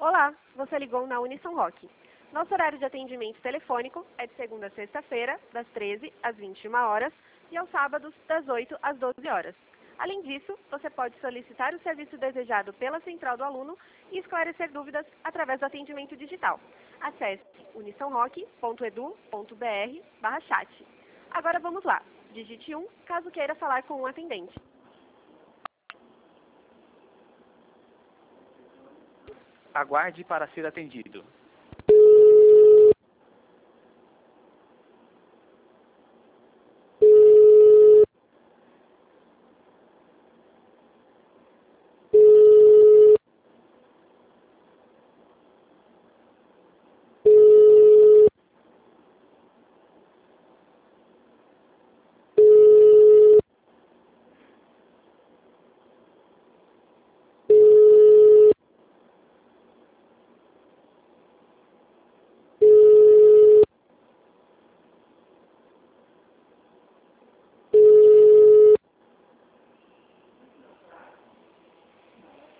Olá, você ligou na Unison Rock. Nosso horário de atendimento telefônico é de segunda a sexta-feira, das 13 às 21 horas, e aos sábados, das 8 às 12 horas. Além disso, você pode solicitar o serviço desejado pela central do aluno e esclarecer dúvidas através do atendimento digital. Acesse unisonrock.edu.br/chat. Agora vamos lá. Digite 1 caso queira falar com um atendente. Aguarde para ser atendido.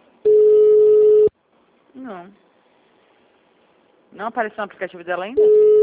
Não. Não apareceu no aplicativo dela ainda?